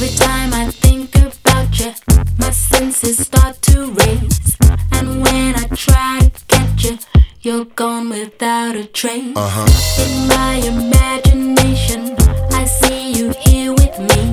Every time I think about you, my senses start to race. And when I try to catch you, you're gone without a trace. In my imagination, I see you here with me.